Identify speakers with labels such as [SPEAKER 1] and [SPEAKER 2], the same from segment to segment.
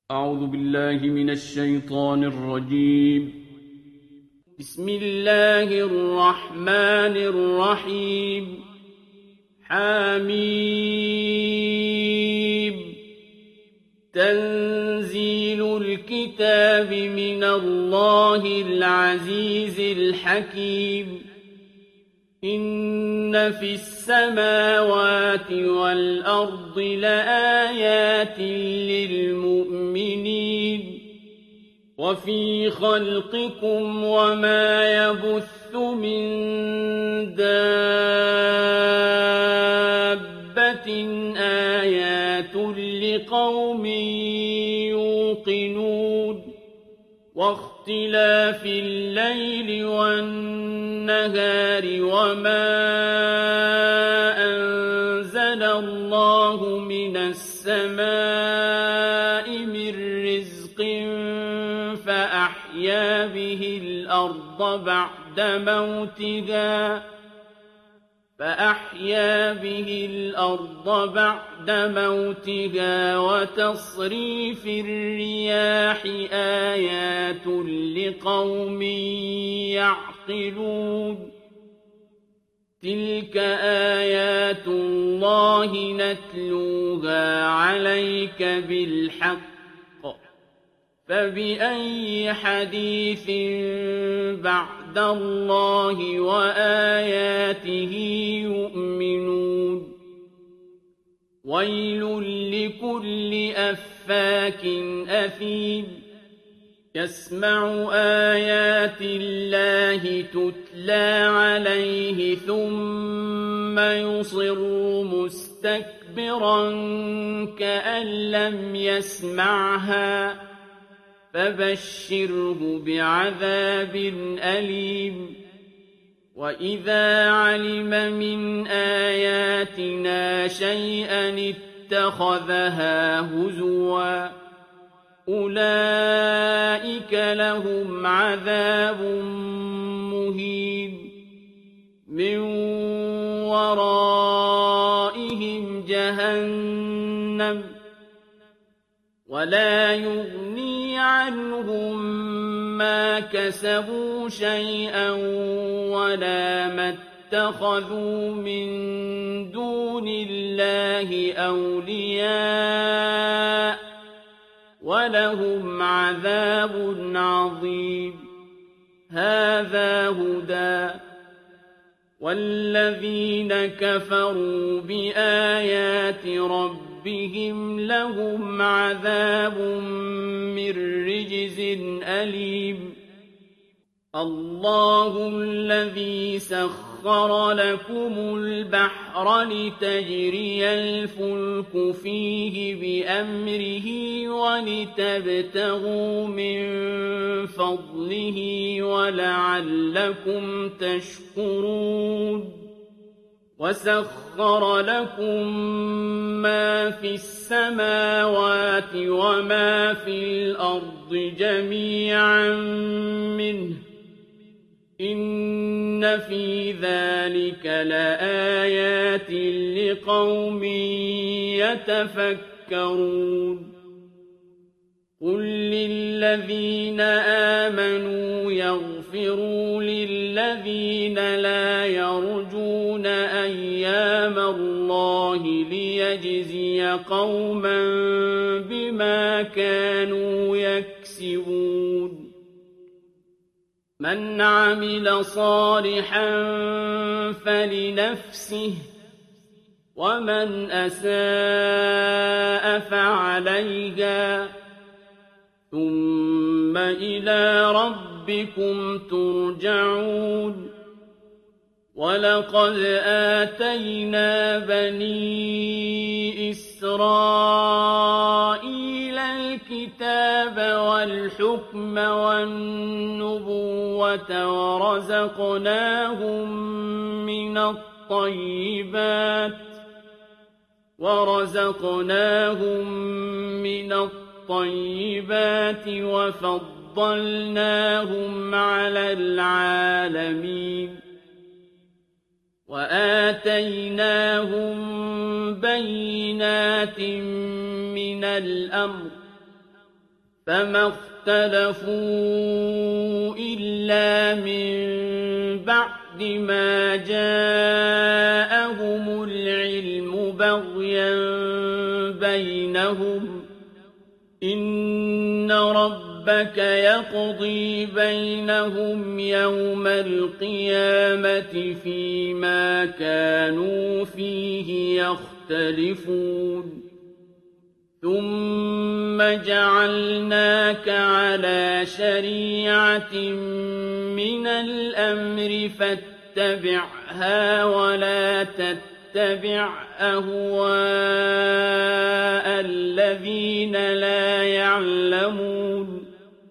[SPEAKER 1] أعوذ بالله من الشيطان الرجيم. بسم الله الرحمن الرحيم. حميم. تنزيل الكتاب من الله العزيز الحكيم. إن في السماوات والأرض لآيات للمؤمنين وفي خلقكم وما يبث من دابة آيات لقوم يوقنون واختلاف الليل والنهار وما أنزل الله من السماء من رزق فأحيا به الأرض بعد موتها وتصريف الرياح آيات لقوم يعقلون تلك آيات الله نتلوها عليك بالحق فبأي حديث بعد الله وآياته يؤمنون ويل لكل أفاك أثيم يسمع آيات الله تتلى عليه ثم يصر مستكبرا كأن لم يسمعها فبشره بعذاب أليم وإذا علم من آياتنا شيئا اتخذها هزوا أولئك لهم عذاب مهين من ورائهم جهنم ولا يغني عنهم ما كسبوا شيئا ولا ما اتخذوا من دون الله أولياء ولهم عذاب عظيم هذا هدى والذين كفروا بآيات ربهم لهم عذاب من رجز أليم الله الذي سخر لكم البحر لتجري الفلك فيه بأمره ولتبتغوا من فضله ولعلكم تشكرون وسخر لكم ما في السماوات وما في الأرض جميعا منه إن في ذلك لآيات لقوم يتفكرون قل للذين آمنوا يغفروا للذين لا يرجون أيام الله ليجزي قوما بما كانوا يكسبون من عمل صالحا فلنفسه ومن أساء فعليها ثم إلى ربكم ترجعون ولقد آتينا بني إسرائيل الكتاب والحكم والنبوة ورزقناهم من الطيبات وفضلناهم على العالمين وآتيناهم بينات من الأمر فما اختلفوا إلا من بعد ما جاءهم العلم بغيا بينهم إن ربك يقضي بينهم يوم القيامة فيما كانوا فيه يختلفون ثم جعلناك على شريعة من الأمر فاتبعها ولا تتبع أهواء الذين لا يعلمون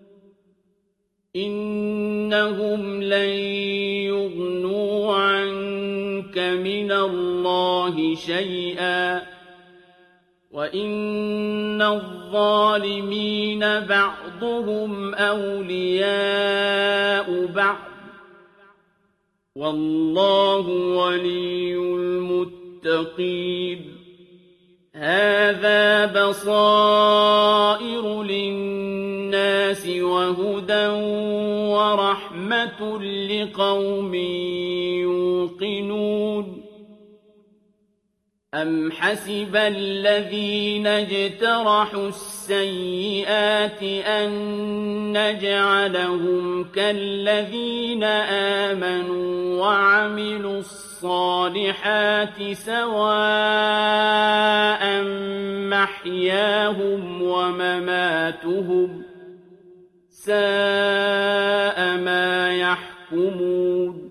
[SPEAKER 1] إنهم لن يغنوا عنك من الله شيئا وإن الظالمين بعضهم أولياء بعض والله ولي المتقين هذا بصائر للناس وهدى ورحمة لقوم يوقنون أم حسب الذين اجترحوا السيئات أن نجعلهم كالذين آمنوا وعملوا الصالحات سواء محياهم ومماتهم ساء ما يحكمون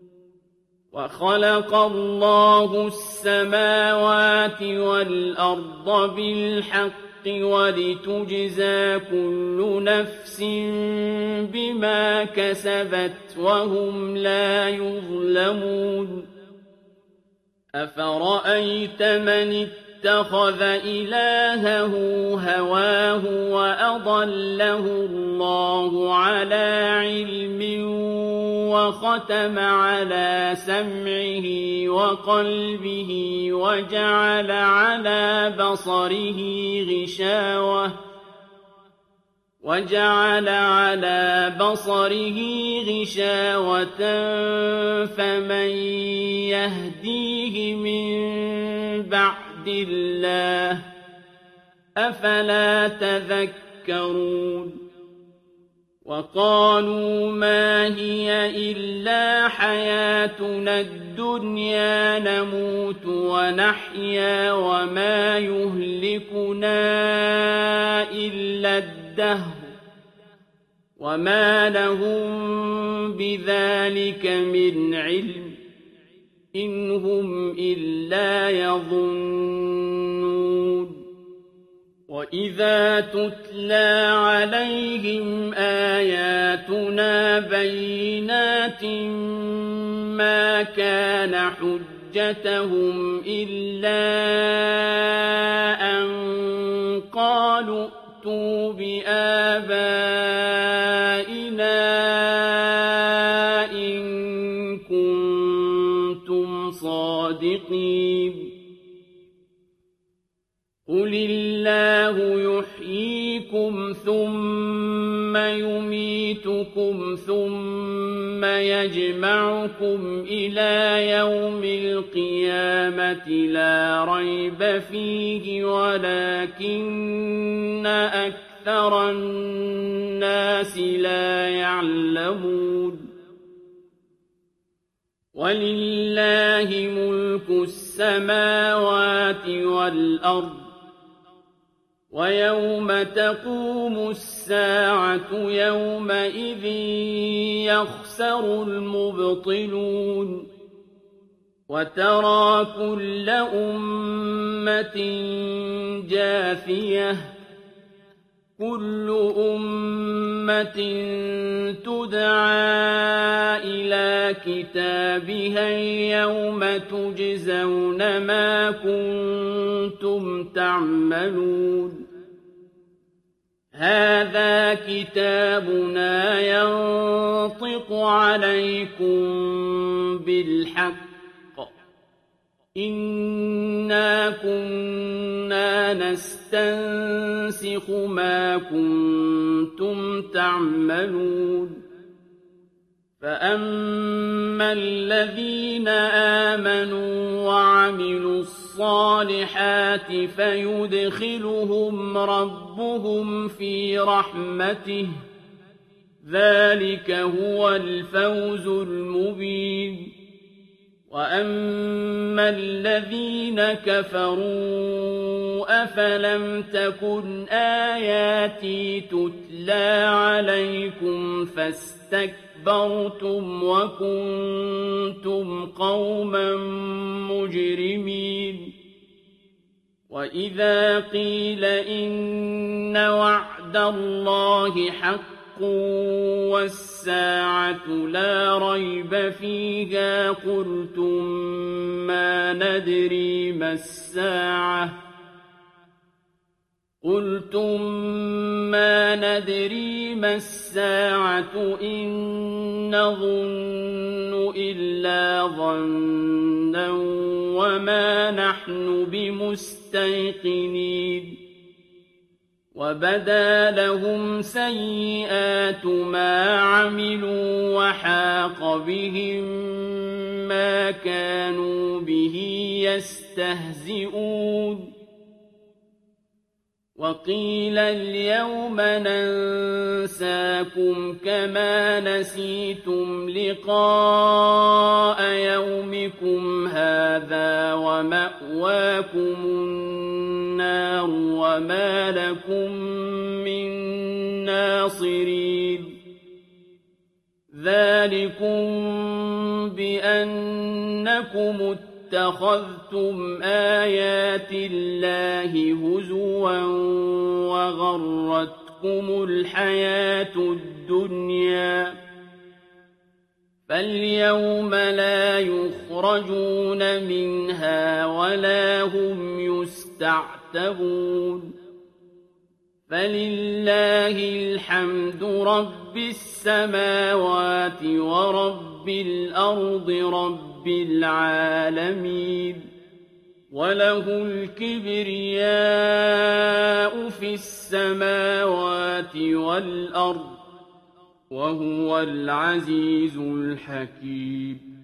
[SPEAKER 1] وخلق الله السماوات والأرض بالحق ولتجزى كل نفس بما كسبت وهم لا يظلمون أفرأيت من اتخذ إلهه هواه وأضله الله على علم وختم على سمعه وقلبه وجعل على بصره غشاوة فمن يهديه من بعد الله أفلا تذكرون وقالوا ما هي إلا حياتنا الدنيا نموت ونحيا وما يهلكنا إلا الدهر وما لهم بذلك من علم إن هم إلا يظنون وإذا تتلى عليهم آياتنا بينات ما كان حجتهم إلا أن قالوا ائتوا بآبائنا إن كنتم صادقين قل الله يحييكم ثم يميتكم ثم يجمعكم إلى يوم القيامة لا ريب فيه ولكن أكثر الناس لا يعلمون ولله ملك السماوات والأرض ويوم تقوم الساعة يومئذ يخسر المبطلون وترى كل أمة جاثية كل أمة تدعى إلى كتابها اليوم تجزون ما كنتم تعملون هذا كتابنا ينطق عليكم بالحق إنا كنا نستمع يستنسخ ما كنتم تعملون فأما الذين آمنوا وعملوا الصالحات فيدخلهم ربهم في رحمته ذلك هو الفوز المبين وأما الذين كفروا أفلم تكن آياتي تتلى عليكم فاستكبرتم وكنتم قوما مجرمين وإذا قيل إن وعد الله حق والساعة لا ريب فيها قلتم ما ندري ما الساعة إن نظن إلا ظنا وما نحن بمستيقنين وبدا لهم سيئات ما عملوا وحاق بهم ما كانوا به يستهزئون وقيل اليوم ننساكم كما نسيتم لقاء يومكم هذا ومأواكم النار وما لكم من ناصرين ذلكم بأنكم اتخذتم آيات الله هزوا وغرتكم الحياة الدنيا فاليوم لا يخرجون منها ولا هم يستعتبون فلله الحمد رب السماوات ورب الأرض رب العالمين وله الكبرياء في السماوات والأرض وهو العزيز الحكيم